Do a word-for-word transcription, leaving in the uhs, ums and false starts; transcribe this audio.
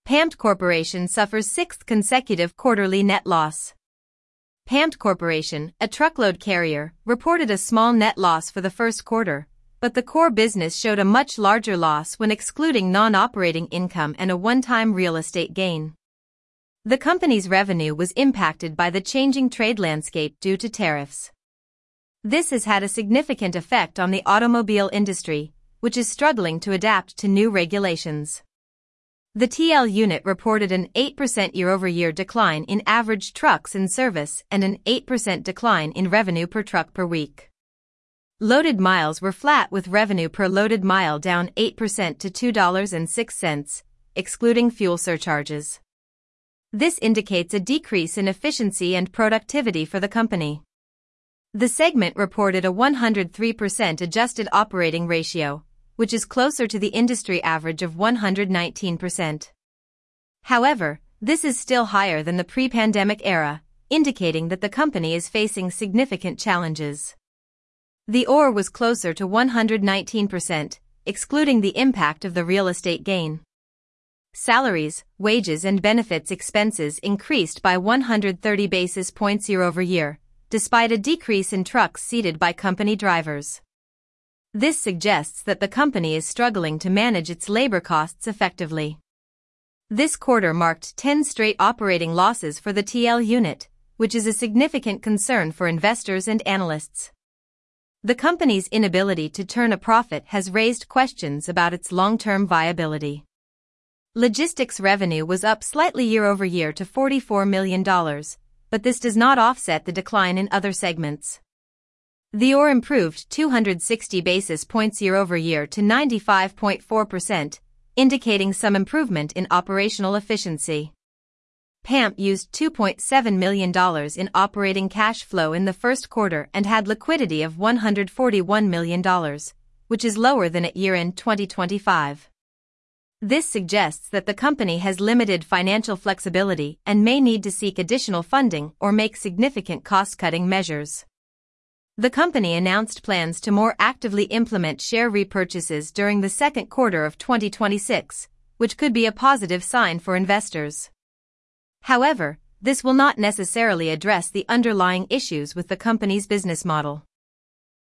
P A M T Corporation suffers sixth consecutive quarterly net loss. P A M T Corporation, a truckload carrier, reported a small net loss for the first quarter, but the core business showed a much larger loss when excluding non-operating income and a one-time real estate gain. The company's revenue was impacted by the changing trade landscape due to tariffs. This has had a significant effect on the automobile industry, which is struggling to adapt to new regulations. The T L unit reported an eight percent year-over-year decline in average trucks in service and an eight percent decline in revenue per truck per week. Loaded miles were flat with revenue per loaded mile down eight percent to two dollars and six cents, excluding fuel surcharges. This indicates a decrease in efficiency and productivity for the company. The segment reported a one hundred three percent adjusted operating ratio, which is closer to the industry average of one hundred nineteen percent. However, this is still higher than the pre-pandemic era, indicating that the company is facing significant challenges. The O R was closer to one hundred nineteen percent, excluding the impact of the real estate gain. Salaries, wages and benefits expenses increased by one hundred thirty basis points year-over-year, despite a decrease in trucks seated by company drivers. This suggests that the company is struggling to manage its labor costs effectively. This quarter marked ten straight operating losses for the T L unit, which is a significant concern for investors and analysts. The company's inability to turn a profit has raised questions about its long-term viability. Logistics revenue was up slightly year-over-year to forty-four million dollars, but this does not offset the decline in other segments. The O R improved two hundred sixty basis points year-over-year to ninety-five point four percent, indicating some improvement in operational efficiency. P A M T used two point seven million dollars in operating cash flow in the first quarter and had liquidity of one hundred forty-one million dollars, which is lower than at year-end twenty twenty-five. This suggests that the company has limited financial flexibility and may need to seek additional funding or make significant cost-cutting measures. The company announced plans to more actively implement share repurchases during the second quarter of twenty twenty-six, which could be a positive sign for investors. However, this will not necessarily address the underlying issues with the company's business model.